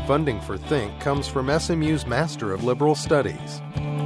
Funding for Think comes from SMU's Master of Liberal Studies.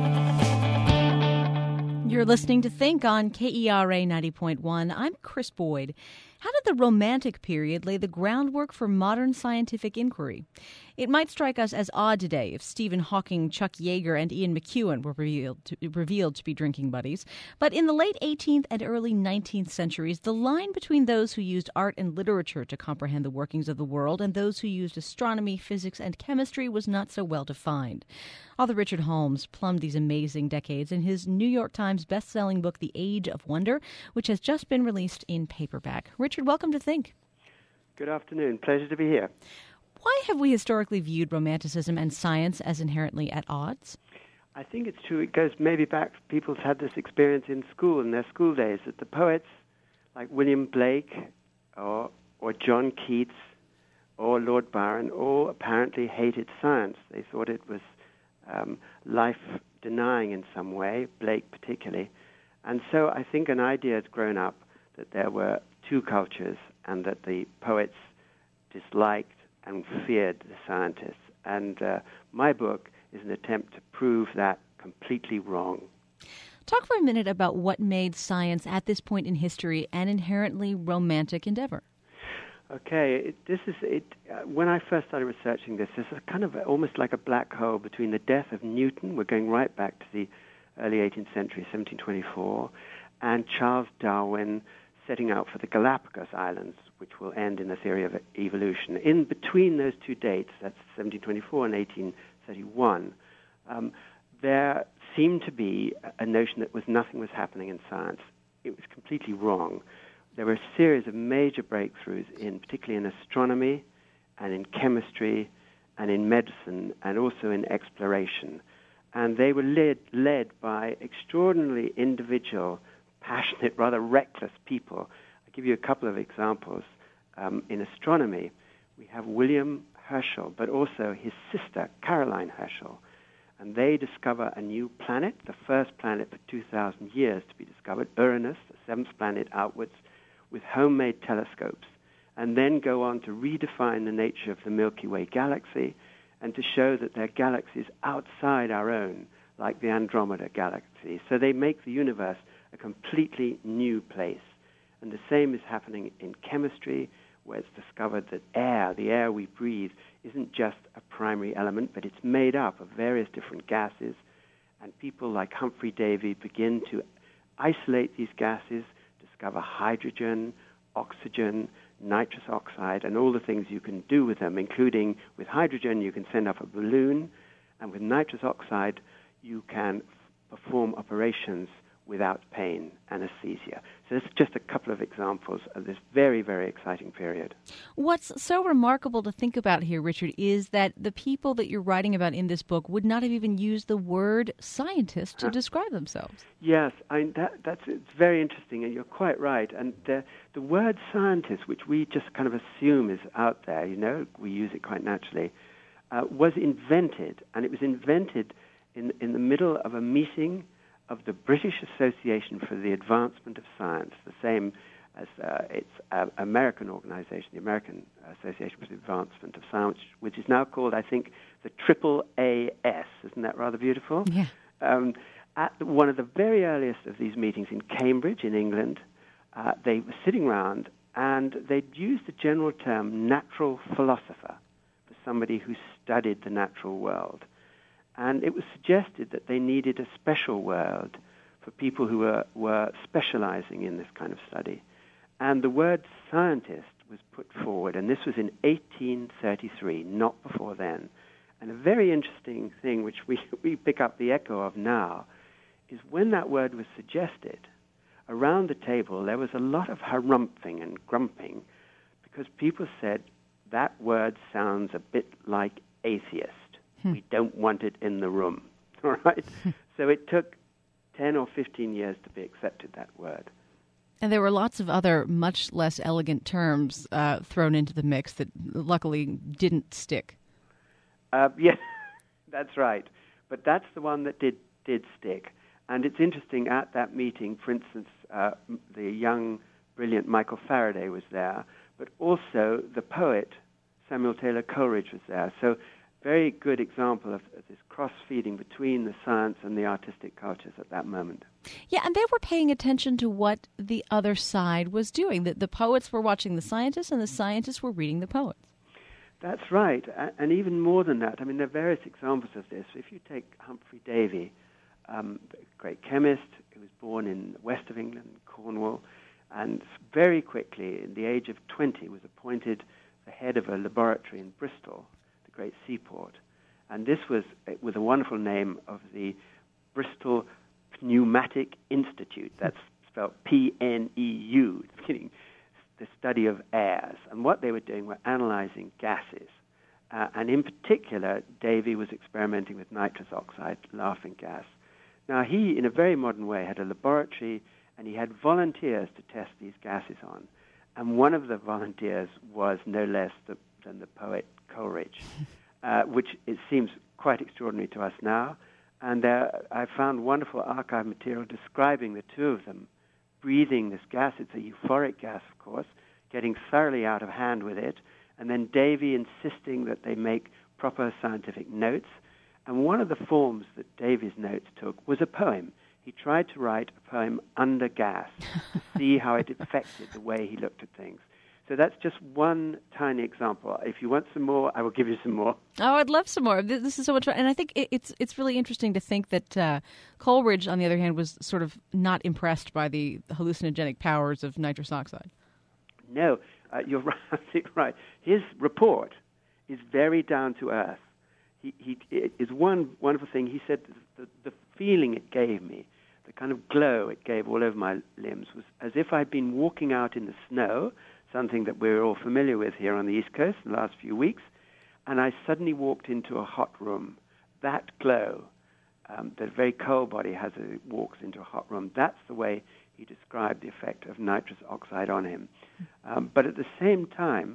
You're listening to Think on KERA 90.1. I'm Chris Boyd. How did the Romantic period lay the groundwork for modern scientific inquiry? It might strike us as odd today if Stephen Hawking, Chuck Yeager, and Ian McEwan were revealed to be drinking buddies. But in the late 18th and early 19th centuries, the line between those who used art and literature to comprehend the workings of the world and those who used astronomy, physics, and chemistry was not so well defined. Author Richard Holmes plumbed these amazing decades in his New York Times best-selling book, The Age of Wonder, which has just been released in paperback. Richard, welcome to Think. Good afternoon. Pleasure to be here. Why have we historically viewed Romanticism and science as inherently at odds? I think it's true. It goes maybe back, people's had this experience in school, in their school days, that the poets like William Blake or John Keats or Lord Byron all apparently hated science. They thought it was life-denying in some way, Blake particularly. And so I think an idea has grown up that there were two cultures and that the poets disliked and feared the scientists. And my book is an attempt to prove that completely wrong. Talk for a minute about what made science at this point in history an inherently romantic endeavor. Okay, when I first started researching this is kind of almost like a black hole between the death of Newton, we're going right back to the early 18th century, 1724, and Charles Darwin setting out for the Galapagos Islands, which will end in the theory of evolution. In between those two dates, that's 1724 and 1831, there seemed to be a notion that nothing was happening in science. It was completely wrong. There were a series of major breakthroughs, particularly in astronomy and in chemistry and in medicine and also in exploration. And they were led by extraordinarily individual, passionate, rather reckless people. I'll give you a couple of examples. In astronomy, we have William Herschel, but also his sister, Caroline Herschel. And they discover a new planet, the first planet for 2,000 years to be discovered, Uranus, the seventh planet outwards, with homemade telescopes, and then go on to redefine the nature of the Milky Way galaxy and to show that there are galaxies outside our own, like the Andromeda galaxy. So they make the universe a completely new place. And the same is happening in chemistry, where it's discovered that the air we breathe, isn't just a primary element, but it's made up of various different gases. And people like Humphrey Davy begin to isolate these gases, discover hydrogen, oxygen, nitrous oxide, and all the things you can do with them, including with hydrogen, you can send up a balloon, and with nitrous oxide, you can perform operations without pain, anesthesia. So this is just a couple of examples of this very, very exciting period. What's so remarkable to think about here, Richard, is that the people that you're writing about in this book would not have even used the word scientist to describe themselves. Yes, it's very interesting, and you're quite right. And the word scientist, which we just kind of assume is out there, we use it quite naturally, was invented, and it was invented in the middle of a meeting of the British Association for the Advancement of Science, the same as its American organization, the American Association for the Advancement of Science, which is now called, I think, the AAAS. Isn't that rather beautiful? Yeah. At one of the very earliest of these meetings in Cambridge, in England, they were sitting around and they'd used the general term natural philosopher for somebody who studied the natural world. And it was suggested that they needed a special word for people who were specializing in this kind of study. And the word scientist was put forward, and this was in 1833, not before then. And a very interesting thing, which we pick up the echo of now, is when that word was suggested, around the table there was a lot of harumphing and grumping, because people said that word sounds a bit like atheist. We don't want it in the room, all right? So it took 10 or 15 years to be accepted, that word. And there were lots of other much less elegant terms thrown into the mix that luckily didn't stick. Yes, that's right. But that's the one that did stick. And it's interesting, at that meeting, for instance, the young, brilliant Michael Faraday was there, but also the poet Samuel Taylor Coleridge was there. So very good example of this cross-feeding between the science and the artistic cultures at that moment. Yeah, and they were paying attention to what the other side was doing. The poets were watching the scientists, and the scientists were reading the poets. That's right, and even more than that. I mean, there are various examples of this. If you take Humphrey Davy, a great chemist who was born in the west of England, Cornwall, and very quickly, in the age of 20, was appointed the head of a laboratory in Bristol, the great seaport. And this was with a wonderful name of the Bristol Pneumatic Institute. That's spelled PNEU, the study of airs. And what they were doing were analyzing gases. And in particular, Davy was experimenting with nitrous oxide, laughing gas. Now, he, in a very modern way, had a laboratory, and he had volunteers to test these gases on. And one of the volunteers was no less than the poet Coleridge, which it seems quite extraordinary to us now. And I found wonderful archive material describing the two of them breathing this gas. It's a euphoric gas, of course, getting thoroughly out of hand with it, and then Davy insisting that they make proper scientific notes. And one of the forms that Davy's notes took was a poem. He tried to write a poem under gas to see how it affected the way he looked at things. So that's just one tiny example. If you want some more, I will give you some more. Oh, I'd love some more. This is so much fun. And I think it's really interesting to think that Coleridge, on the other hand, was sort of not impressed by the hallucinogenic powers of nitrous oxide. No, you're right. His report is very down to earth. It is one wonderful thing. He said the feeling it gave me, the kind of glow it gave all over my limbs, was as if I'd been walking out in the snow, something that we're all familiar with here on the East Coast in the last few weeks, and I suddenly walked into a hot room. That glow, the very cold body walks into a hot room, that's the way he described the effect of nitrous oxide on him. But at the same time,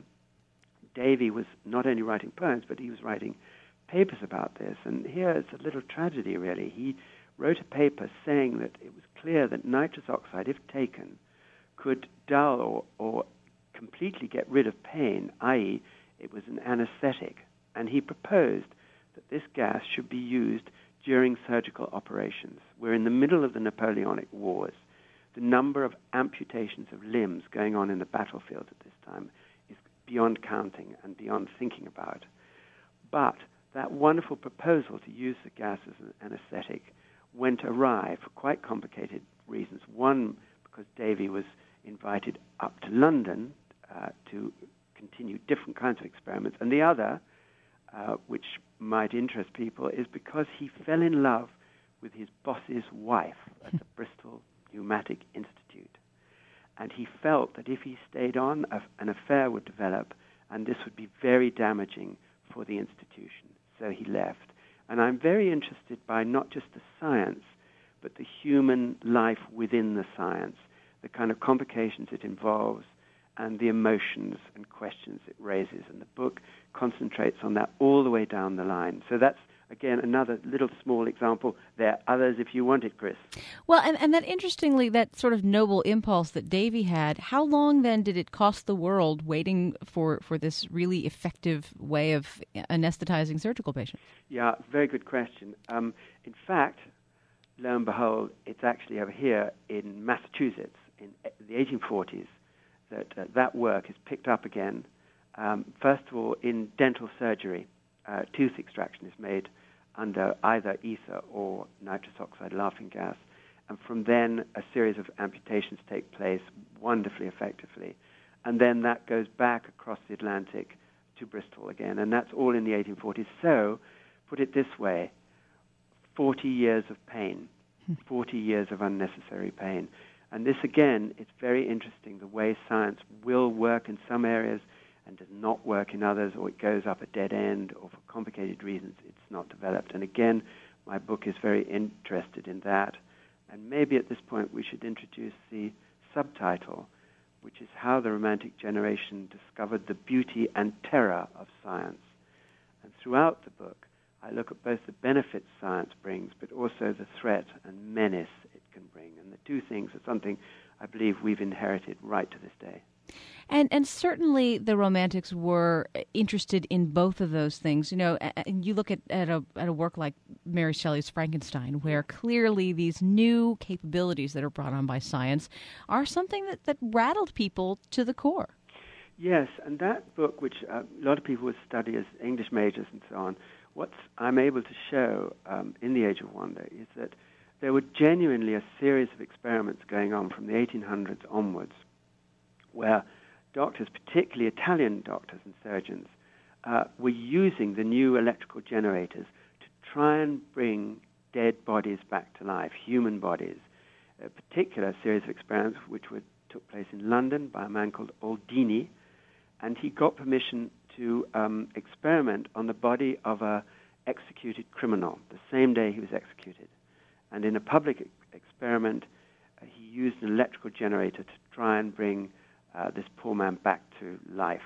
Davy was not only writing poems, but he was writing papers about this. And here is a little tragedy, really. He wrote a paper saying that it was clear that nitrous oxide, if taken, could dull or completely get rid of pain, i.e., it was an anesthetic. And he proposed that this gas should be used during surgical operations. We're in the middle of the Napoleonic Wars. The number of amputations of limbs going on in the battlefield at this time is beyond counting and beyond thinking about. But that wonderful proposal to use the gas as an anesthetic went awry for quite complicated reasons. One, because Davy was invited up to London to continue different kinds of experiments. And the other, which might interest people, is because he fell in love with his boss's wife at the Bristol Pneumatic Institute. And he felt that if he stayed on, an affair would develop, and this would be very damaging for the institution. So he left. And I'm very interested by not just the science, but the human life within the science, the kind of complications it involves, and the emotions and questions it raises. And the book concentrates on that all the way down the line. So that's, again, another little small example. There are others if you want it, Chris. Well, and that interestingly, that sort of noble impulse that Davy had, how long then did it cost the world waiting for this really effective way of anesthetizing surgical patients? Yeah, very good question. In fact, lo and behold, it's actually over here in Massachusetts in the 1840s that work is picked up again. First of all, in dental surgery, tooth extraction is made under either ether or nitrous oxide laughing gas. And from then, a series of amputations take place wonderfully effectively. And then that goes back across the Atlantic to Bristol again. And that's all in the 1840s. So, put it this way, 40 years of pain, 40 years of unnecessary pain. And this, again, it's very interesting, the way science will work in some areas and does not work in others, or it goes up a dead end, or for complicated reasons it's not developed. And again, my book is very interested in that. And maybe at this point we should introduce the subtitle, which is How the Romantic Generation Discovered the Beauty and Terror of Science. And throughout the book, I look at both the benefits science brings, but also the threat and menace it can bring. And the two things are something I believe we've inherited right to this day. And certainly the Romantics were interested in both of those things. You know, and you look at a work like Mary Shelley's Frankenstein, where clearly these new capabilities that are brought on by science are something that rattled people to the core. Yes, and that book, which a lot of people would study as English majors and so on, what I'm able to show in The Age of Wonder is that there were genuinely a series of experiments going on from the 1800s onwards, where doctors, particularly Italian doctors and surgeons, were using the new electrical generators to try and bring dead bodies back to life, human bodies. A particular series of experiments which took place in London by a man called Aldini, and he got permission to experiment on the body of an executed criminal the same day he was executed. And in a public experiment, he used an electrical generator to try and bring this poor man back to life.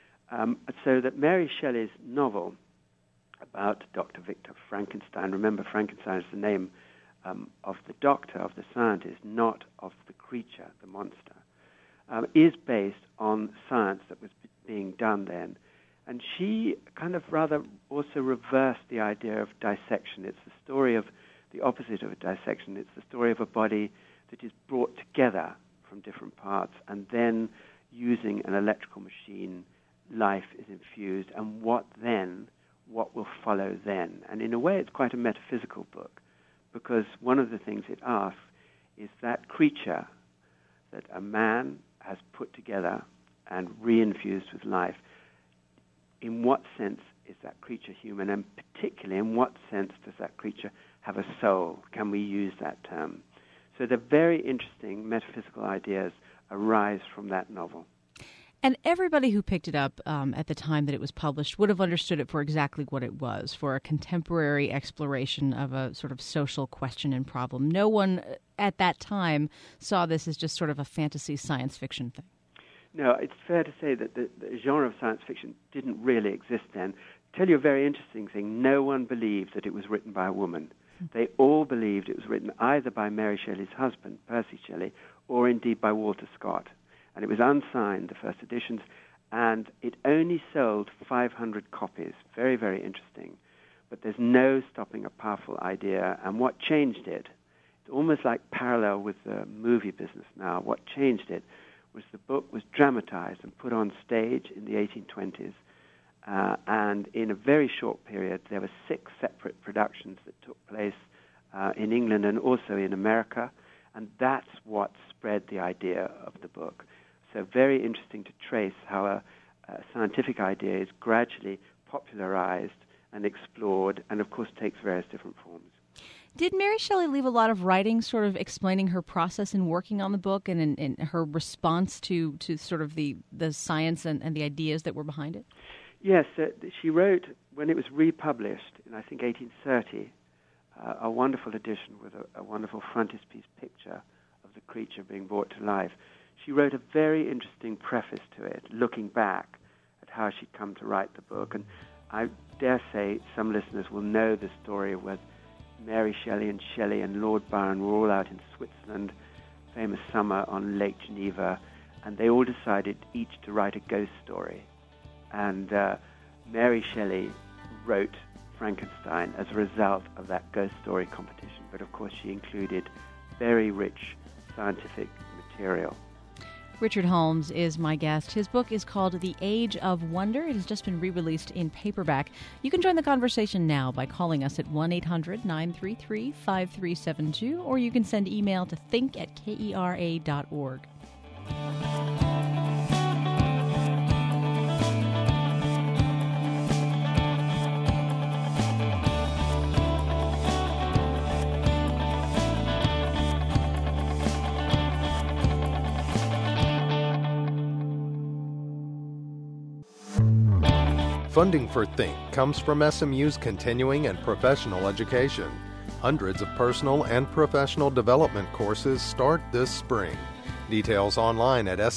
So that Mary Shelley's novel about Dr. Victor Frankenstein, remember Frankenstein is the name of the doctor, of the scientist, not of the creature, the monster, is based on science that was being done then. And she kind of rather also reversed the idea of dissection. It's the story of the opposite of a dissection. It's the story of a body that is brought together from different parts, and then using an electrical machine, life is infused, and what will follow then? And in a way, it's quite a metaphysical book, because one of the things it asks is that creature that a man has put together and reinfused with life, in what sense is that creature human, and particularly in what sense does that creature have a soul? Can we use that term? So the very interesting metaphysical ideas arise from that novel. And everybody who picked it up at the time that it was published would have understood it for exactly what it was, for a contemporary exploration of a sort of social question and problem. No one at that time saw this as just sort of a fantasy science fiction thing. No, it's fair to say that the genre of science fiction didn't really exist then. To tell you a very interesting thing, no one believed that it was written by a woman. They all believed it was written either by Mary Shelley's husband, Percy Shelley, or indeed by Walter Scott. And it was unsigned, the first editions, and it only sold 500 copies. Very, very interesting. But there's no stopping a powerful idea. And what changed it, it's almost like parallel with the movie business now, what changed it was the book was dramatized and put on stage in the 1820s. And in a very short period, there were 6 separate productions that took place in England and also in America. And that's what spread the idea of the book. So very interesting to trace how a scientific idea is gradually popularized and explored, and of course takes various different forms. Did Mary Shelley leave a lot of writing sort of explaining her process in working on the book and in her response to sort of the science and the ideas that were behind it? Yes, she wrote, when it was republished in, I think, 1830, a wonderful edition with a wonderful frontispiece picture of the creature being brought to life. She wrote a very interesting preface to it, looking back at how she'd come to write the book. And I dare say some listeners will know the story where Mary Shelley and Lord Byron were all out in Switzerland, famous summer on Lake Geneva, and they all decided each to write a ghost story. And Mary Shelley wrote Frankenstein as a result of that ghost story competition. But of course she included very rich scientific material. Richard Holmes is my guest. His book is called The Age of Wonder. It has just been re-released in paperback. You can join the conversation now by calling us at 1-800-933-5372, or you can send email to think@kera.org. Funding for Think comes from SMU's continuing and professional education. Hundreds of personal and professional development courses start this spring. Details online at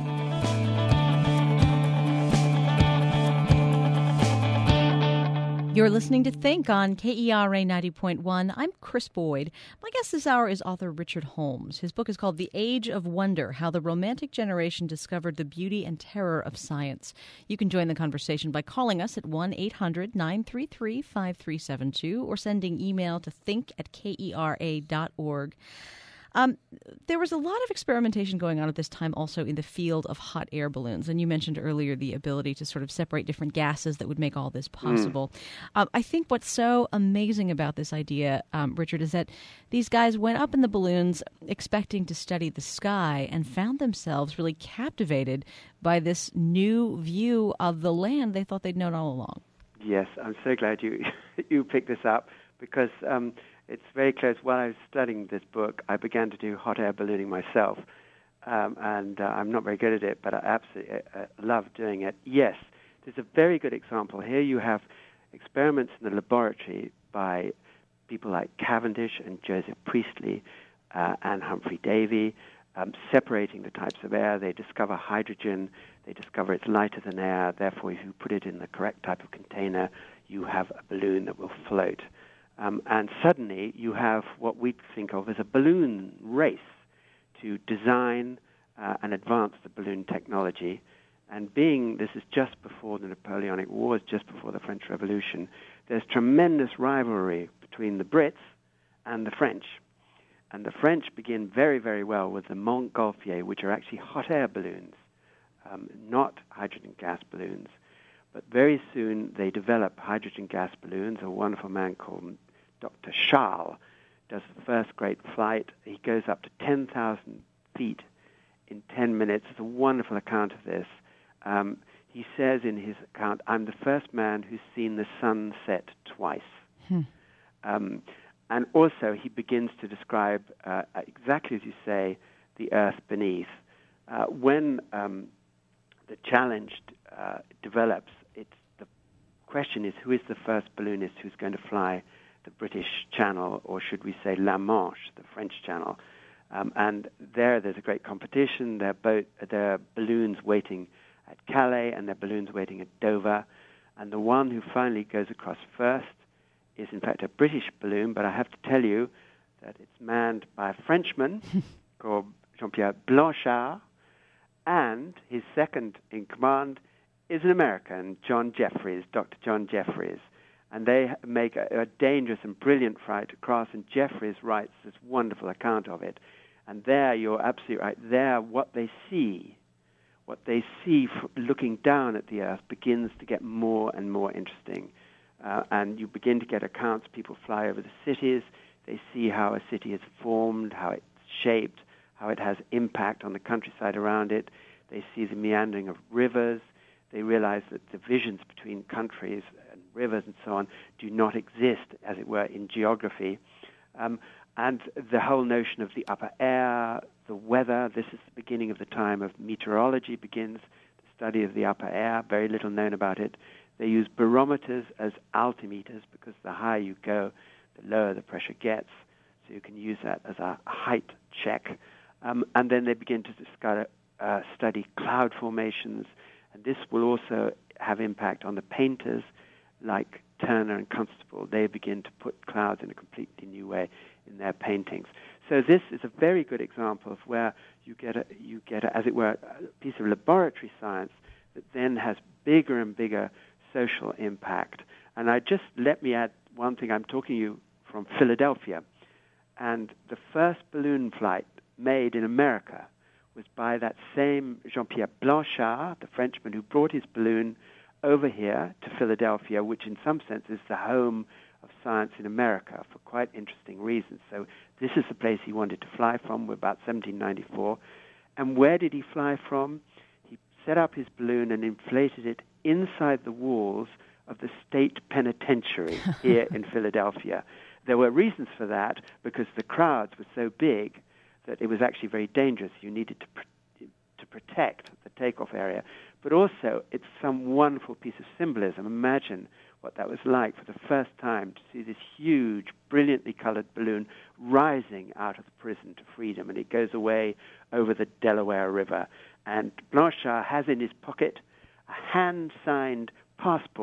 smu.edu/CAPE. You're listening to Think on KERA 90.1. I'm Chris Boyd. My guest this hour is author Richard Holmes. His book is called The Age of Wonder, How the Romantic Generation Discovered the Beauty and Terror of Science. You can join the conversation by calling us at 1-800-933-5372 or sending email to think@kera.org. There was a lot of experimentation going on at this time also in the field of hot air balloons. And you mentioned earlier the ability to sort of separate different gases that would make all this possible. I think what's so amazing about this idea, Richard, is that these guys went up in the balloons expecting to study the sky and found themselves really captivated by this new view of the land they thought they'd known all along. Yes, I'm so glad you picked this up because it's very close. While I was studying this book, I began to do hot air ballooning myself, and I'm not very good at it, but I absolutely love doing it. Yes, there's a very good example. Here you have experiments in the laboratory by people like Cavendish and Joseph Priestley and Humphrey Davy, separating the types of air. They discover hydrogen. They discover it's lighter than air. Therefore, if you put it in the correct type of container, you have a balloon that will float. And suddenly you have what we think of as a balloon race to design and advance the balloon technology. And this is just before the Napoleonic Wars, just before the French Revolution, there's tremendous rivalry between the Brits and the French. And the French begin very, very well with the Montgolfier, which are actually hot air balloons, not hydrogen gas balloons. But very soon they develop hydrogen gas balloons. A wonderful man called Dr. Charles does the first great flight. He goes up to 10,000 feet in 10 minutes. It's a wonderful account of this. He says in his account, "I'm the first man who's seen the sun set twice." And also he begins to describe, exactly as you say, the earth beneath. When the challenge develops, the question is, who is the first balloonist who's going to fly the British Channel, or should we say La Manche, the French Channel? And there's a great competition. There are balloons waiting at Calais, and there are balloons waiting at Dover. And the one who finally goes across first is, in fact, a British balloon, but I have to tell you that it's manned by a Frenchman called Jean-Pierre Blanchard, and his second in command is an American, John Jeffries, Dr. John Jeffries. And they make a dangerous and brilliant flight across, and Jeffries writes this wonderful account of it. And there, you're absolutely right, there what they see looking down at the Earth begins to get more and more interesting. And you begin to get accounts, people fly over the cities, they see how a city is formed, how it's shaped, how it has impact on the countryside around it. They see the meandering of rivers. They realize that divisions between countries and rivers and so on do not exist, as it were, in geography. And the whole notion of the upper air, the weather, this is the beginning of the time of meteorology begins, the study of the upper air, very little known about it. They use barometers as altimeters because the higher you go, the lower the pressure gets. So you can use that as a height check. And then they begin to study cloud formations. And this will also have impact on the painters like Turner and Constable. They begin to put clouds in a completely new way in their paintings. So this is a very good example of where you get, as it were, a piece of laboratory science that then has bigger and bigger social impact. And let me add one thing. I'm talking to you from Philadelphia. And the first balloon flight made in America was by that same Jean-Pierre Blanchard, the Frenchman who brought his balloon over here to Philadelphia, which in some sense is the home of science in America for quite interesting reasons. So this is the place he wanted to fly from. We're about 1794. And where did he fly from? He set up his balloon and inflated it inside the walls of the state penitentiary here in Philadelphia. There were reasons for that because the crowds were so big that it was actually very dangerous. You needed to protect the takeoff area. But also, it's some wonderful piece of symbolism. Imagine what that was like for the first time to see this huge, brilliantly colored balloon rising out of the prison to freedom, and it goes away over the Delaware River. And Blanchard has in his pocket a hand-signed passport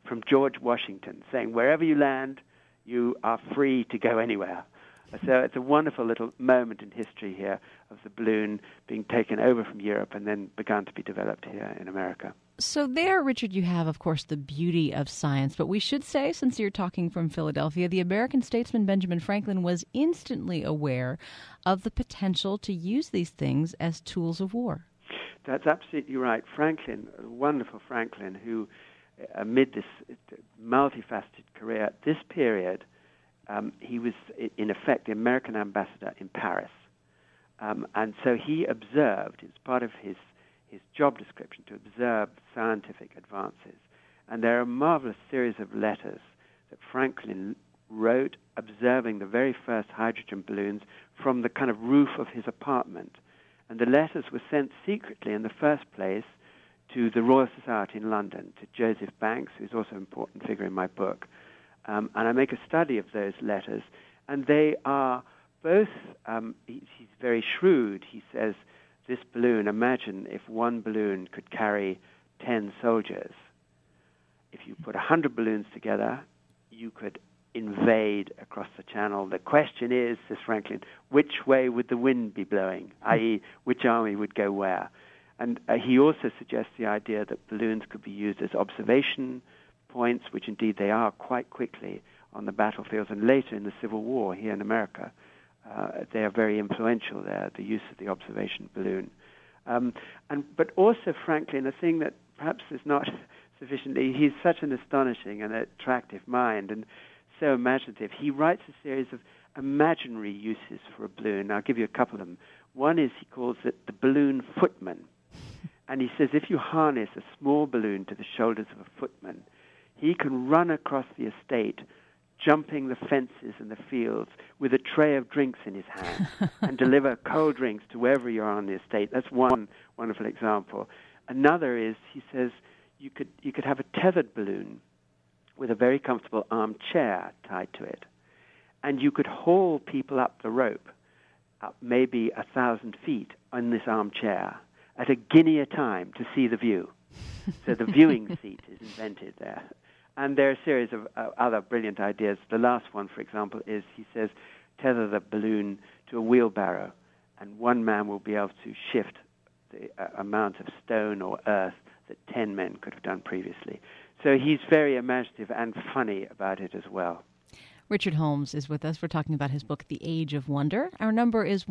from George Washington, saying, wherever you land, you are free to go anywhere. So it's a wonderful little moment in history here of the balloon being taken over from Europe and then begun to be developed here in America. So there, Richard, you have, of course, the beauty of science. But we should say, since you're talking from Philadelphia, the American statesman Benjamin Franklin was instantly aware of the potential to use these things as tools of war. That's absolutely right. Franklin, a wonderful Franklin, who amid this multifaceted career, at this period, he was, in effect, the American ambassador in Paris. And so he observed, it's part of his job description, to observe scientific advances. And there are a marvelous series of letters that Franklin wrote observing the very first hydrogen balloons from the kind of roof of his apartment. And the letters were sent secretly in the first place to the Royal Society in London, to Joseph Banks, who's also an important figure in my book. And I make a study of those letters, and they are both, he's very shrewd. He says, this balloon, imagine if one balloon could carry 10 soldiers. If you put 100 balloons together, you could invade across the channel. The question is, says Franklin, which way would the wind be blowing, i.e., which army would go where? And he also suggests the idea that balloons could be used as observation points, which indeed they are quite quickly on the battlefields, and later in the Civil War here in America. They are very influential there, the use of the observation balloon. But also Franklin, a thing that perhaps is not sufficiently, he's such an astonishing and attractive mind and so imaginative. He writes a series of imaginary uses for a balloon. I'll give you a couple of them. One is, he calls it the balloon footman. And he says if you harness a small balloon to the shoulders of a footman, he can run across the estate, jumping the fences and the fields with a tray of drinks in his hand and deliver cold drinks to wherever you are on the estate. That's one wonderful example. Another is, he says, you could have a tethered balloon with a very comfortable armchair tied to it, and you could haul people up the rope, up maybe 1,000 feet on this armchair at a guinea a time to see the view. So the viewing seat is invented there. And there are a series of other brilliant ideas. The last one, for example, is, he says, tether the balloon to a wheelbarrow, and one man will be able to shift the amount of stone or earth that 10 men could have done previously. So he's very imaginative and funny about it as well. Richard Holmes is with us. We're talking about his book, The Age of Wonder. Our number is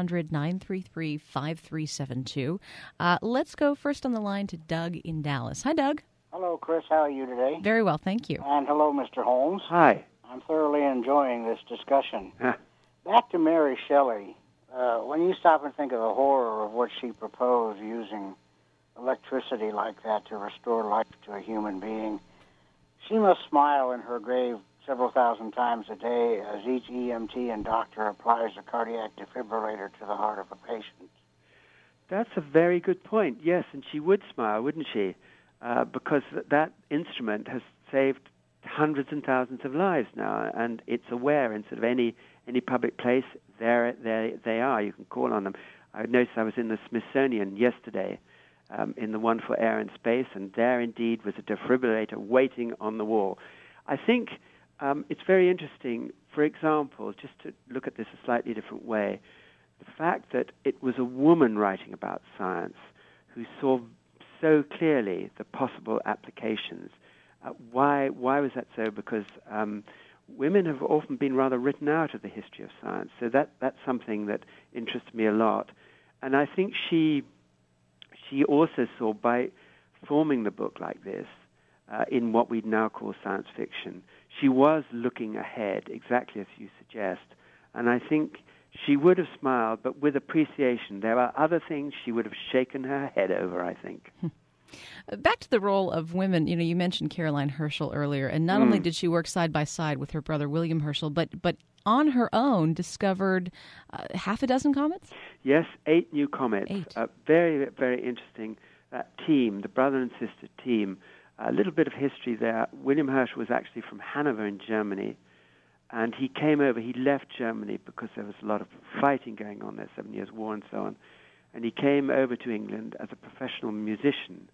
1-800-933-5372. Let's go first on the line to Doug in Dallas. Hi, Doug. Hello, Chris. How are you today? Very well, thank you. And hello, Mr. Holmes. Hi. I'm thoroughly enjoying this discussion. Back to Mary Shelley. When you stop and think of the horror of what she proposed, using electricity like that to restore life to a human being, she must smile in her grave several thousand times a day as each EMT and doctor applies a cardiac defibrillator to the heart of a patient. That's a very good point, yes, and she would smile, wouldn't she? Because that instrument has saved hundreds and thousands of lives now, and it's aware in sort of any public place, there they are. You can call on them. I noticed I was in the Smithsonian yesterday in the wonderful Air and Space, and there indeed was a defibrillator waiting on the wall. I think it's very interesting, for example, just to look at this a slightly different way, the fact that it was a woman writing about science who saw so clearly the possible applications. Why was that so? Because women have often been rather written out of the history of science. So that's something that interests me a lot. And I think she also saw, by forming the book like this, in what we now call science fiction, she was looking ahead, exactly as you suggest. And I think she would have smiled, but with appreciation. There are other things she would have shaken her head over, I think. Back to the role of women, you mentioned Caroline Herschel earlier, and not only did she work side by side with her brother William Herschel, but on her own discovered half a dozen comets? Yes, 8 new comets. 8. Very, very interesting. That team, the brother and sister team, a little bit of history there. William Herschel was actually from Hanover in Germany, and he came over. He left Germany because there was a lot of fighting going on there, 7 Years' War and so on. And he came over to England as a professional musician,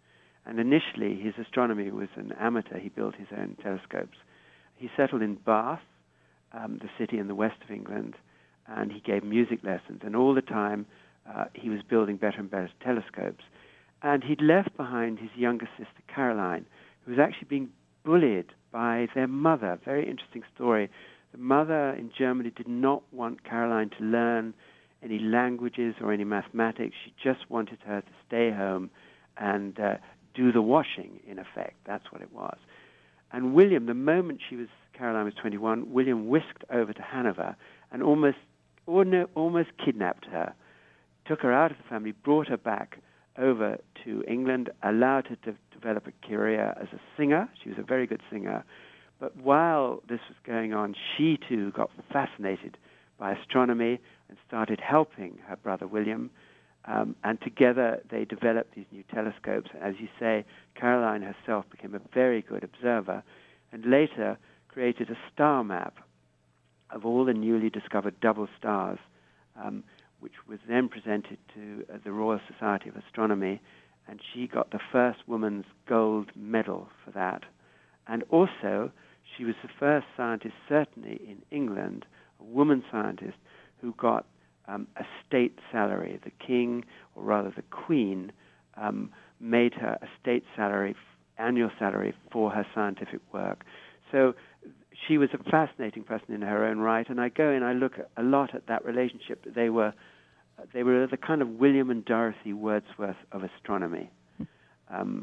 And initially, his astronomy was an amateur. He built his own telescopes. He settled in Bath, the city in the west of England, and he gave music lessons. And all the time, he was building better and better telescopes. And he'd left behind his younger sister, Caroline, who was actually being bullied by their mother. Very interesting story. The mother in Germany did not want Caroline to learn any languages or any mathematics. She just wanted her to stay home and do the washing, in effect. That's what it was. And William, the moment Caroline was 21, William whisked over to Hanover and almost kidnapped her, took her out of the family, brought her back over to England, allowed her to develop a career as a singer. She was a very good singer. But while this was going on, she too got fascinated by astronomy and started helping her brother William. And together they developed these new telescopes. As you say, Caroline herself became a very good observer and later created a star map of all the newly discovered double stars, which was then presented to the Royal Society of Astronomy, and she got the first woman's gold medal for that. And also, she was the first scientist, certainly in England, a woman scientist, who got a state salary. The king, or rather the queen, made her a state salary, annual salary for her scientific work. So she was a fascinating person in her own right, and I go and I look a lot at that relationship. They were the kind of William and Dorothy Wordsworth of astronomy. And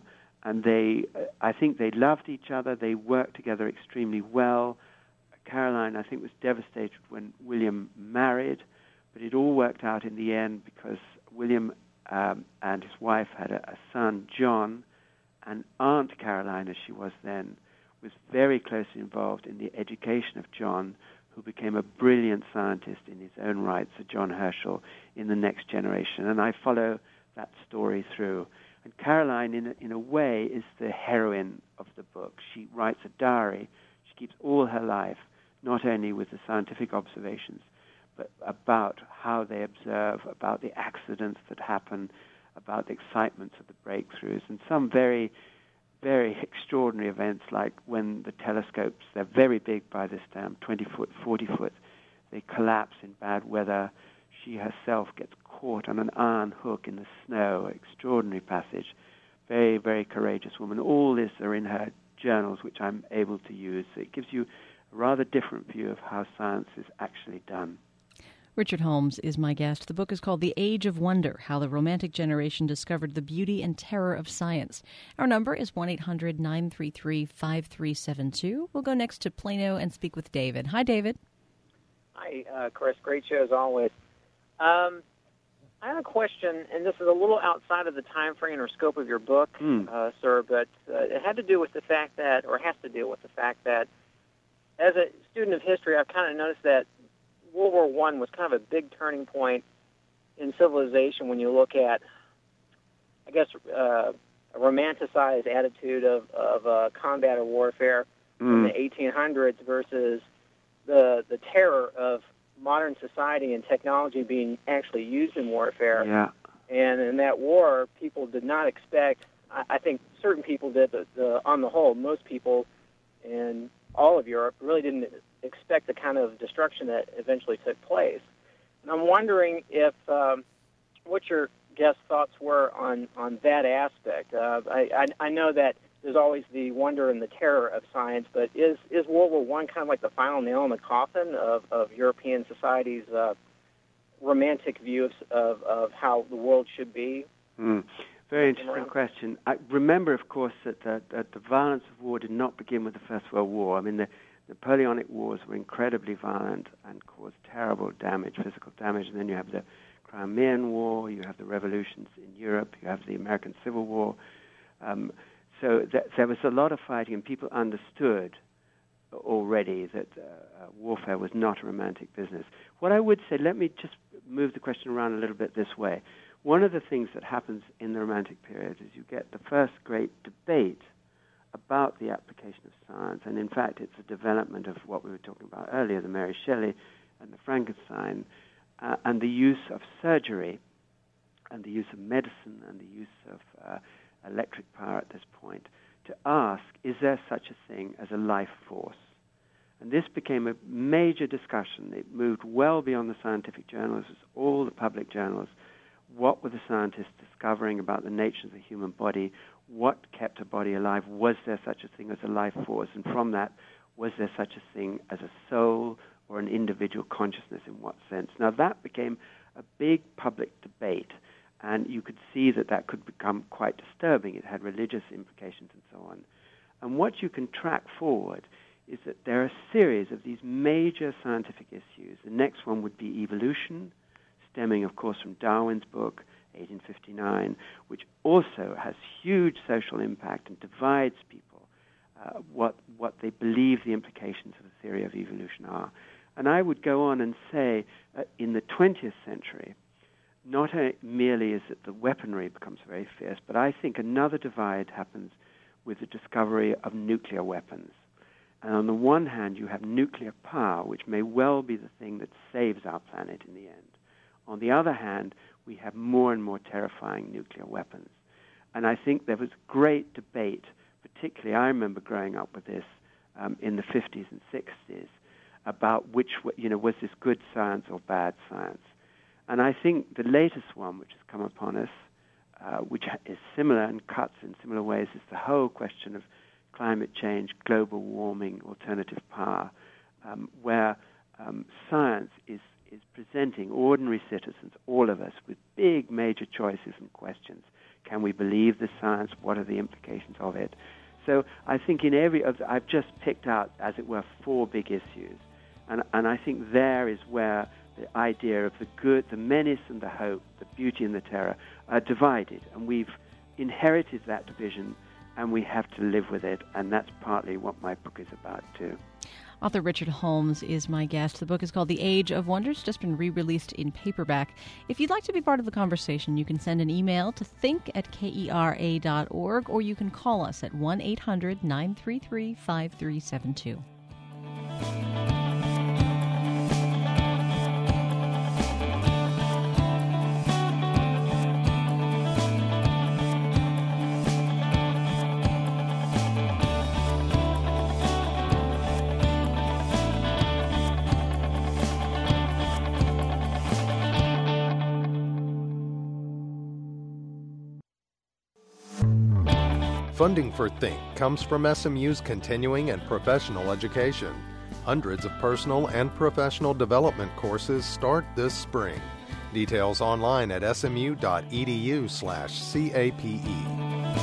I think they loved each other. They worked together extremely well. Caroline, I think, was devastated when William married, but it all worked out in the end because William and his wife had a son, John, and Aunt Caroline, as she was then, was very closely involved in the education of John, who became a brilliant scientist in his own right, Sir John Herschel, in the next generation. And I follow that story through. And Caroline, in a way, is the heroine of the book. She writes a diary. She keeps all her life, not only with the scientific observations, but about how they observe, about the accidents that happen, about the excitements of the breakthroughs, and some very, very extraordinary events, like when the telescopes, they're very big by this time, 20 foot, 40 foot, they collapse in bad weather. She herself gets caught on an iron hook in the snow, extraordinary passage. Very, very courageous woman. All this are in her journals, which I'm able to use. So it gives you a rather different view of how science is actually done. Richard Holmes is my guest. The book is called The Age of Wonder, How the Romantic Generation Discovered the Beauty and Terror of Science. Our number is 1-800-933-5372. We'll go next to Plano and speak with David. Hi, David. Hi, Chris. Great show as always. I have a question, and this is a little outside of the time frame or scope of your book, sir, but it had to do with the fact that, or has to do with the fact that, as a student of history, I've kind of noticed that World War I was kind of a big turning point in civilization when you look at, I guess, a romanticized attitude of combat or warfare in the 1800s versus the terror of modern society and technology being actually used in warfare. Yeah. And in that war, people did not expect, I think certain people did, but on the whole, most people in all of Europe really didn't expect the kind of destruction that eventually took place. And I'm wondering if what your guest thoughts were on that aspect. I know that there's always the wonder and the terror of science, but is World War I kind of like the final nail in the coffin of European society's romantic view of how the world should be? Very interesting question. I remember, of course, that the violence of war did not begin with the First World War. I mean, the Napoleonic Wars were incredibly violent and caused terrible damage, physical damage. And then you have the Crimean War, you have the revolutions in Europe, you have the American Civil War. So there was a lot of fighting, and people understood already that warfare was not a romantic business. What I would say, let me just move the question around a little bit this way. One of the things that happens in the Romantic period is you get the first great debate about the application of science, and in fact it's a development of what we were talking about earlier, the Mary Shelley and the Frankenstein, and the use of surgery and the use of medicine and the use of electric power at this point, to ask, is there such a thing as a life force? And this became a major discussion. It moved well beyond the scientific journals, all the public journals. What were the scientists discovering about the nature of the human body? What kept a body alive? Was there such a thing as a life force? And from that, was there such a thing as a soul or an individual consciousness, in what sense? Now, that became a big public debate, and you could see that that could become quite disturbing. It had religious implications and so on. And what you can track forward is that there are a series of these major scientific issues. The next one would be evolution, stemming, of course, from Darwin's book, 1859, which also has huge social impact and divides people, what they believe the implications of the theory of evolution are. And I would go on and say, in the 20th century, not merely is it the weaponry becomes very fierce, but I think another divide happens with the discovery of nuclear weapons. And on the one hand, you have nuclear power, which may well be the thing that saves our planet in the end. On the other hand, we have more and more terrifying nuclear weapons. And I think there was great debate, particularly I remember growing up with this in the 50s and 60s, about which, was this good science or bad science. And I think the latest one, which has come upon us, which is similar and cuts in similar ways, is the whole question of climate change, global warming, alternative power, where science is presenting ordinary citizens, all of us, with big major choices and questions. Can we believe the science? What are the implications of it? So I think I've just picked out, as it were, 4 big issues. And I think there is where the idea of the good, the menace and the hope, the beauty and the terror are divided. And we've inherited that division, and we have to live with it. And that's partly what my book is about, too. Author Richard Holmes is my guest. The book is called The Age of Wonders, just been re-released in paperback. If you'd like to be part of the conversation, you can send an email to think@kera.org, or you can call us at 1-800-933-5372. Funding for Think comes from SMU's continuing and professional education. Hundreds of personal and professional development courses start this spring. Details online at smu.edu/CAPE.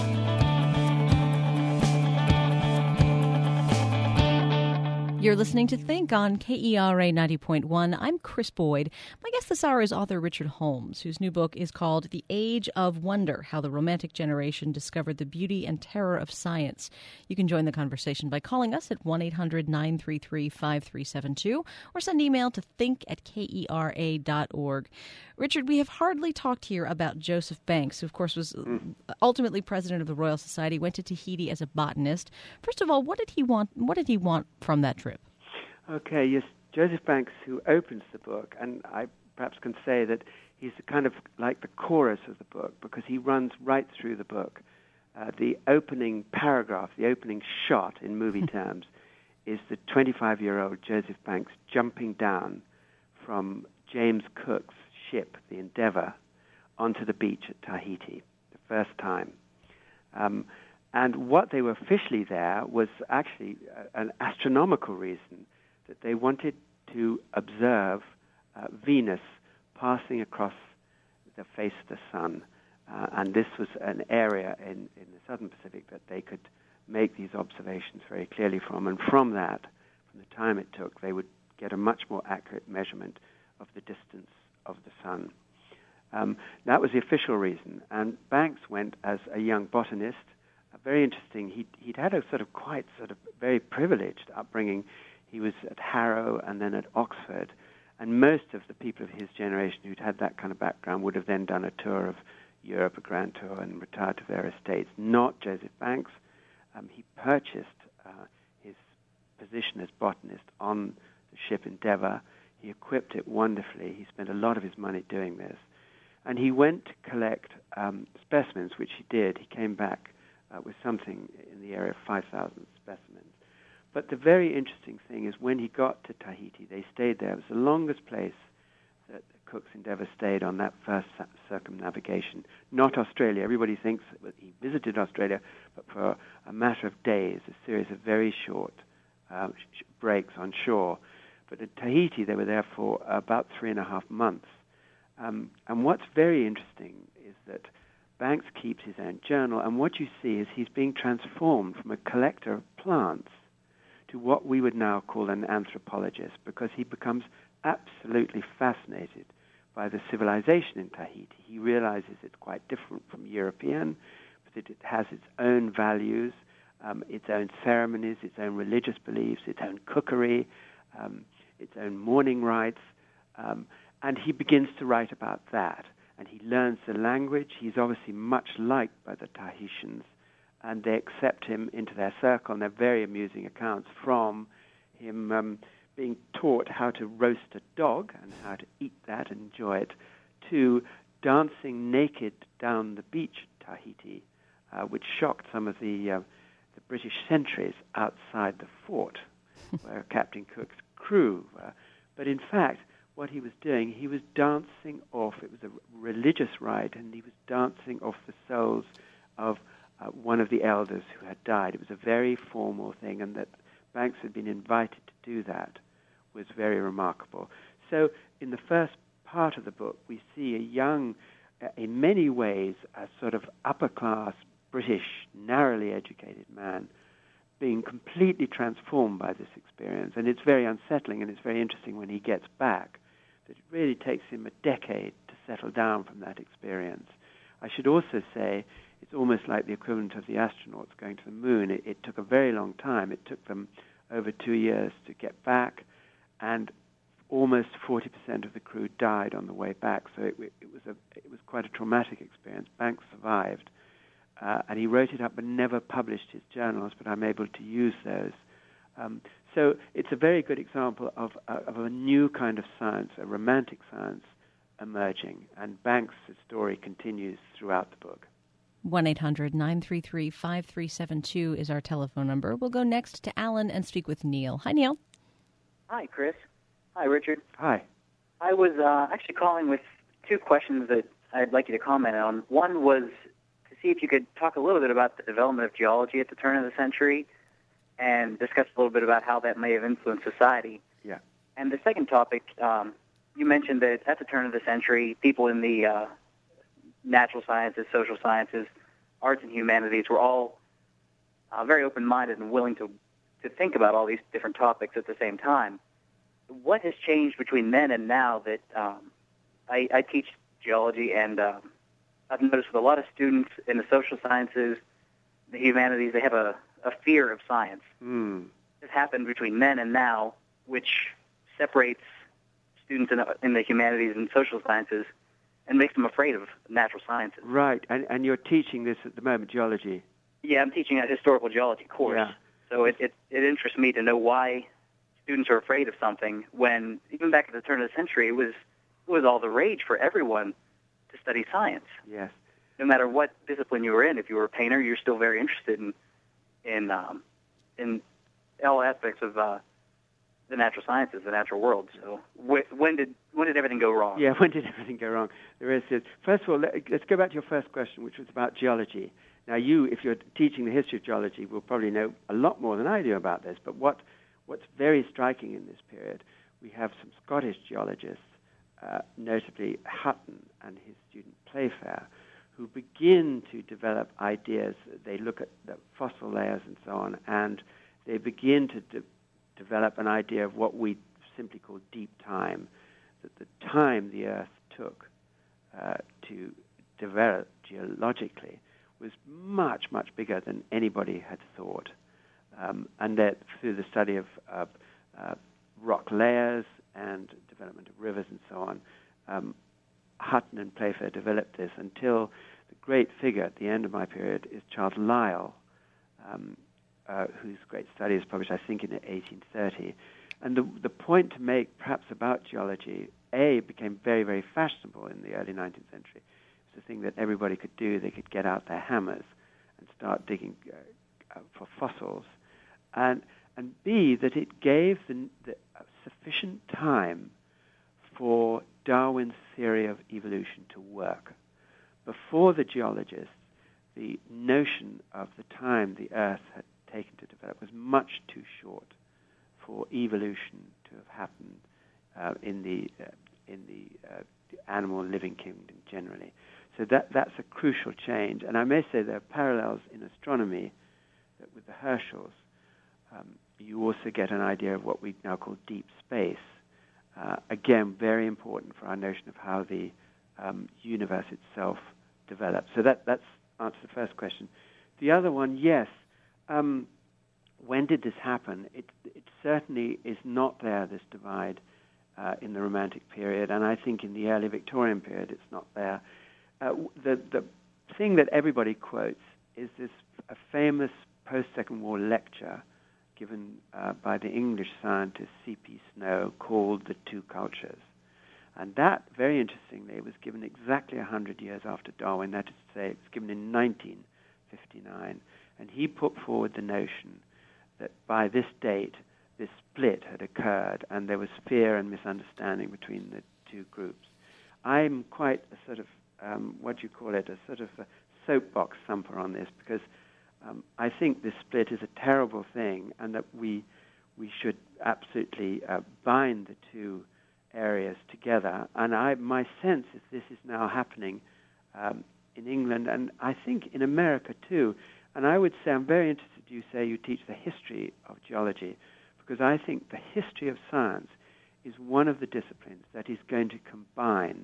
You're listening to Think on KERA 90.1. I'm Chris Boyd. My guest this hour is author Richard Holmes, whose new book is called The Age of Wonder, How the Romantic Generation Discovered the Beauty and Terror of Science. You can join the conversation by calling us at 1-800-933-5372 or send email to think@kera.org. Richard, we have hardly talked here about Joseph Banks, who, of course, was ultimately president of the Royal Society, went to Tahiti as a botanist. First of all, what did he want from that trip? Okay, yes, Joseph Banks, who opens the book, and I perhaps can say that he's kind of like the chorus of the book, because he runs right through the book. The opening paragraph, the opening shot in movie terms, is the 25-year-old Joseph Banks jumping down from James Cook's ship, the Endeavour, onto the beach at Tahiti, the first time. And what they were officially there was actually an astronomical reason, that they wanted to observe Venus passing across the face of the sun. And this was an area in the southern Pacific that they could make these observations very clearly from. And from that, from the time it took, they would get a much more accurate measurement of the distance of the sun. That was the official reason. And Banks went as a young botanist. Very interesting. He'd had a quite very privileged upbringing. He was at Harrow and then at Oxford. And most of the people of his generation who'd had that kind of background would have then done a tour of Europe, a grand tour, and retired to various states. Not Joseph Banks. He purchased his position as botanist on the ship Endeavour. He equipped it wonderfully. He spent a lot of his money doing this. And he went to collect specimens, which he did. He came back with something in the area of 5,000 specimens. But the very interesting thing is when he got to Tahiti, they stayed there. It was the longest place that Cook's Endeavour stayed on that first circumnavigation. Not Australia. Everybody thinks that he visited Australia, but for a matter of days, a series of very short breaks on shore. But at Tahiti, they were there for about 3.5 months. And what's very interesting is that Banks keeps his own journal, and what you see is he's being transformed from a collector of plants to what we would now call an anthropologist, because he becomes absolutely fascinated by the civilization in Tahiti. He realizes it's quite different from European, but that it has its own values, its own ceremonies, its own religious beliefs, its own cookery, its own mourning rites, and he begins to write about that. And he learns the language. He's obviously much liked by the Tahitians, and they accept him into their circle, and they're very amusing accounts from him being taught how to roast a dog and how to eat that and enjoy it, to dancing naked down the beach at Tahiti, which shocked some of the British sentries outside the fort where Captain Cook's crew were. But in fact, what he was doing, he was dancing off, it was a religious rite, and he was dancing off the souls of one of the elders who had died. It was a very formal thing, and that Banks had been invited to do that was very remarkable. So in the first part of the book, we see a young, in many ways, a sort of upper-class, British, narrowly educated man being completely transformed by this experience. And it's very unsettling, and it's very interesting when he gets back that it really takes him a decade to settle down from that experience. I should also say it's almost like the equivalent of the astronauts going to the moon. It took a very long time. It took them over 2 years to get back, and almost 40% of the crew died on the way back. So it was quite a traumatic experience. Banks survived, and he wrote it up but never published his journals, but I'm able to use those. So it's a very good example of a new kind of science, a romantic science, emerging. And Banks' story continues throughout the book. 1-800-933-5372 is our telephone number. We'll go next to Alan and speak with Neil. Hi, Neil. Hi, Chris. Hi, Richard. Hi. I was actually calling with two questions that I'd like you to comment on. One was to see if you could talk a little bit about the development of geology at the turn of the century and discuss a little bit about how that may have influenced society. Yeah. And the second topic, you mentioned that at the turn of the century, people in the natural sciences, social sciences, arts and humanities were all very open-minded and willing to think about all these different topics at the same time. What has changed between then and now that I teach geology, and I've noticed with a lot of students in the social sciences, the humanities, they have a fear of science. This happened between then and now, which separates students in the humanities and social sciences and makes them afraid of natural sciences. Right, and you're teaching this at the moment, geology. Yeah, I'm teaching a historical geology course. Yeah. So it interests me to know why students are afraid of something when, even back at the turn of the century, it was all the rage for everyone to study science. Yes. No matter what discipline you were in, if you were a painter, you're still very interested in all aspects of the natural sciences, the natural world. So when did everything go wrong? Yeah, when did everything go wrong? First of all, let's go back to your first question, which was about geology. Now, if you're teaching the history of geology, will probably know a lot more than I do about this. But what's very striking in this period, we have some Scottish geologists, notably Hutton and his student Playfair, who begin to develop ideas. They look at the fossil layers and so on, and they begin to develop an idea of what we simply call deep time, that the time the Earth took to develop geologically was much, much bigger than anybody had thought. And that through the study of rock layers and development of rivers and so on, Hutton and Playfair developed this until the great figure at the end of my period is Charles Lyell, whose great study is published, I think, in 1830. And the point to make, perhaps, about geology became very, very fashionable in the early 19th century. It was a thing that everybody could do. They could get out their hammers and start digging for fossils. And B, that it gave the sufficient time for Darwin's theory of evolution to work. Before the geologists, the notion of the time the Earth had taken to develop was much too short for evolution to have happened in the animal living kingdom generally. So that's a crucial change. And I may say there are parallels in astronomy that with the Herschels. You also get an idea of what we now call deep space. Again, very important for our notion of how the universe itself develops. So that's answer the first question. The other one, yes. When did this happen? It certainly is not there, this divide, in the Romantic period, and I think in the early Victorian period it's not there. The thing that everybody quotes is a famous post-Second War lecture given by the English scientist C.P. Snow called The Two Cultures. And that, very interestingly, was given exactly 100 years after Darwin. That is to say, it was given in 1959. And he put forward the notion that by this date, this split had occurred and there was fear and misunderstanding between the two groups. I'm quite a sort of, a sort of a soapbox thumper on this because I think this split is a terrible thing and that we should absolutely bind the two areas together. And my sense is this is now happening in England and I think in America too. And I would say I'm very interested you say you teach the history of geology because I think the history of science is one of the disciplines that is going to combine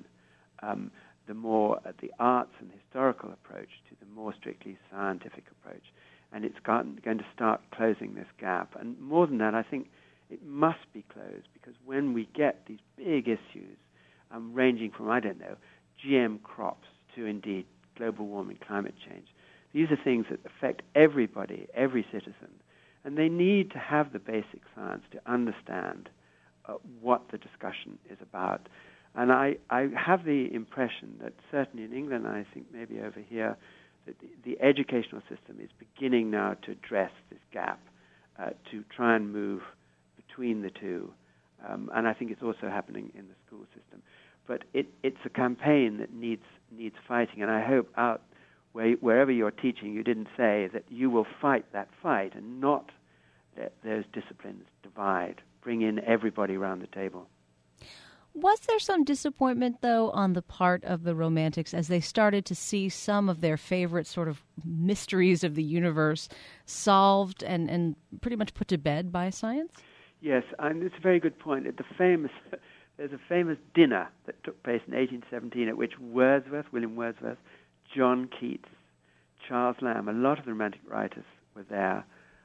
the arts and historical approach to the more strictly scientific approach. And it's going to start closing this gap. And more than that, I think it must be closed because when we get these big issues ranging from, GM crops to indeed global warming, climate change, these are things that affect everybody, every citizen. And they need to have the basic science to understand what the discussion is about. And I have the impression that certainly in England, and I think maybe over here, that the educational system is beginning now to address this gap, to try and move between the two. And I think it's also happening in the school system. But it's a campaign that needs fighting. And I hope wherever you're teaching, you didn't say that you will fight that fight and not let those disciplines divide, bring in everybody around the table. Was there some disappointment, though, on the part of the Romantics as they started to see some of their favorite sort of mysteries of the universe solved and pretty much put to bed by science? Yes, and it's a very good point. There's a famous dinner that took place in 1817 at which William Wordsworth, John Keats, Charles Lamb, a lot of the Romantic writers were there,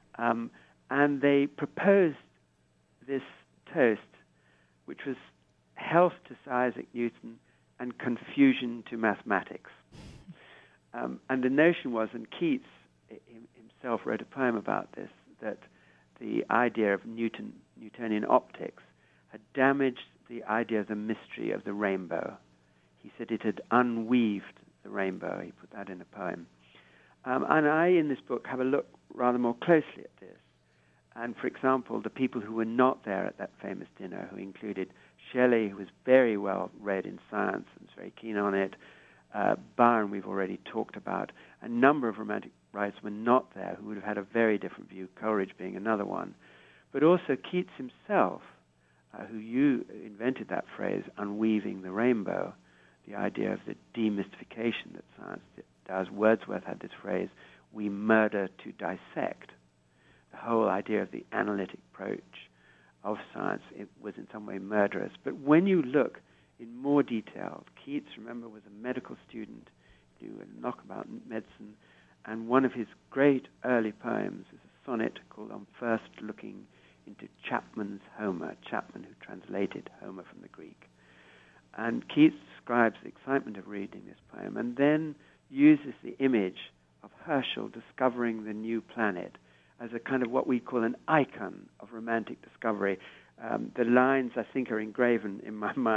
and they proposed this toast, which was health to Sir Isaac Newton and confusion to mathematics. And the notion was, and Keats himself wrote a poem about this, that the idea of Newtonian optics had damaged the idea of the mystery of the rainbow. He said it had unweaved the rainbow. He put that in a poem. And I, in this book, have a look rather more closely at this. And, for example, the people who were not there at that famous dinner, who included Shelley, who was very well read in science and was very keen on it, Byron we've already talked about, a number of Romantic writers were not there who would have had a very different view, Coleridge being another one. But also Keats himself, who invented that phrase, unweaving the rainbow, the idea of the demystification that science does. Wordsworth had this phrase, we murder to dissect. The whole idea of the analytic approach of science, it was in some way murderous. But when you look in more detail, Keats, remember, was a medical student, he knew a knock about medicine, and one of his great early poems is a sonnet called On First Looking into Chapman's Homer, Chapman who translated Homer from the Greek. And Keats describes the excitement of reading this poem and then uses the image of Herschel discovering the new planet as a kind of what we call an icon of Romantic discovery. The lines, I think, are engraven in my mind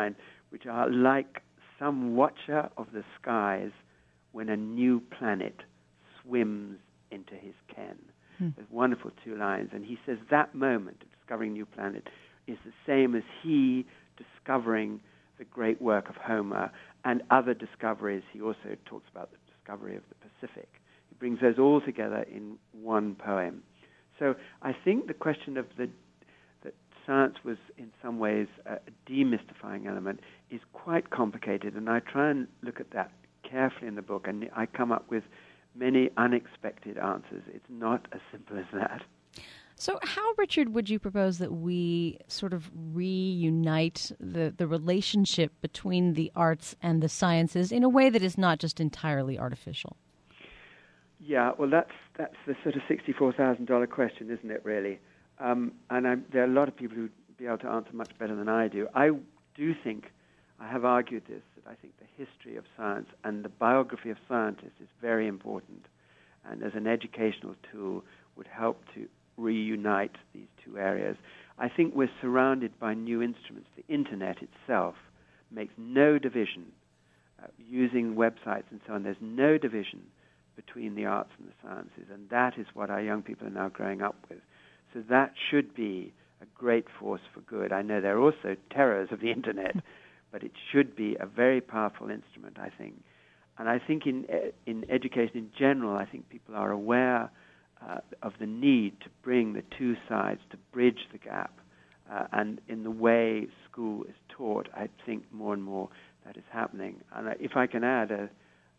which are like some watcher of the skies when a new planet swims into his ken. There's wonderful 2 lines, and he says that moment of discovering a new planet is the same as he discovering the great work of Homer and other discoveries. He also talks about the discovery of the Pacific. He brings those all together in one poem. So I think the question of that science was in some ways a demystifying element is quite complicated, and I try and look at that carefully in the book, and I come up with many unexpected answers. It's not as simple as that. So how, Richard, would you propose that we sort of reunite the relationship between the arts and the sciences in a way that is not just entirely artificial? Yeah, well, that's the sort of $64,000 question, isn't it, really? And there are a lot of people who'd be able to answer much better than I do. I do think, I have argued this, that I think the history of science and the biography of scientists is very important, and as an educational tool would help to reunite these 2 areas. I think we're surrounded by new instruments. The Internet itself makes no division, using websites and so on, there's no division between the arts and the sciences, and that is what our young people are now growing up with. So that should be a great force for good. I know there are also terrors of the Internet, but it should be a very powerful instrument, I think. And I think in education in general, I think people are aware of the need to bring the 2 sides, to bridge the gap. And in the way school is taught, I think more and more that is happening. And if I can add, I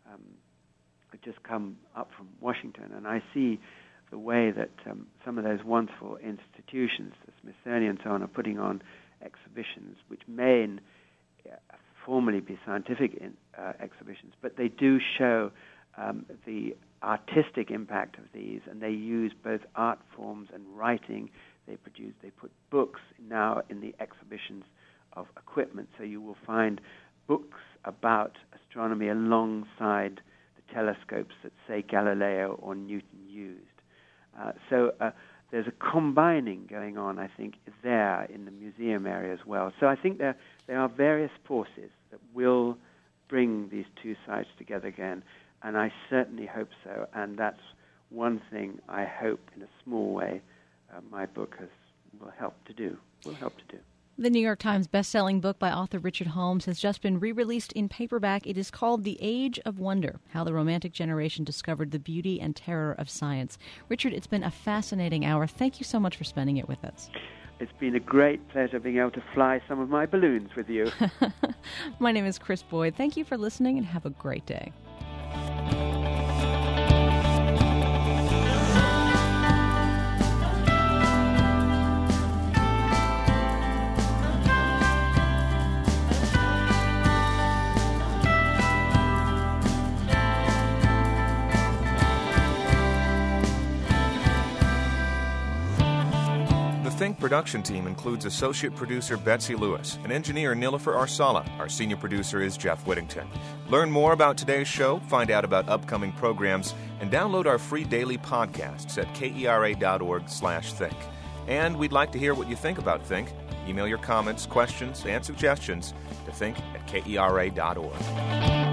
just come up from Washington, and I see the way that some of those wonderful institutions, the Smithsonian and so on, are putting on exhibitions, which may formally be scientific exhibitions, but they do show the artistic impact of these, and they use both art forms and writing. They put books now in the exhibitions of equipment, so you will find books about astronomy alongside the telescopes that, say, Galileo or Newton used. So there's a combining going on, I think, there in the museum area as well. So I think there are various forces that will bring these 2 sides together again, and I certainly hope so. And that's one thing I hope, in a small way, my book will help to do. The New York Times best-selling book by author Richard Holmes has just been re-released in paperback. It is called The Age of Wonder, How the Romantic Generation Discovered the Beauty and Terror of Science. Richard, it's been a fascinating hour. Thank you so much for spending it with us. It's been a great pleasure being able to fly some of my balloons with you. My name is Chris Boyd. Thank you for listening, and have a great day. Think production team includes associate producer Betsy Lewis and engineer Nilofer Arsala. Our senior producer is Jeff Whittington. Learn more about today's show, find out about upcoming programs, and download our free daily podcasts at kera.org/think. And we'd like to hear what you think about Think. Email your comments, questions, and suggestions to think@kera.org.